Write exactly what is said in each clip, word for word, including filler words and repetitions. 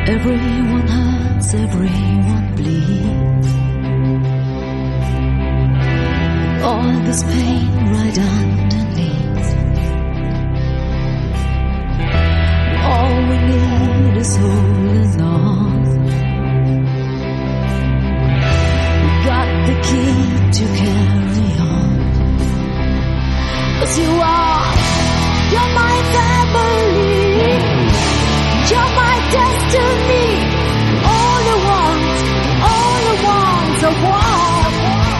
Everyone hurts, everyone bleeds. All this pain right underneath. All we need is holding on. We got the key to carry on. 'Cause you are, you're my family. You're my destiny. All the ones, all the ones I want.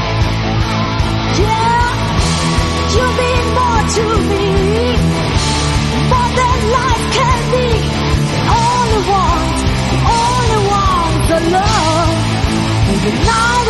Yeah, you mean more to me, more than life can be. All the ones, all the ones I love. And the night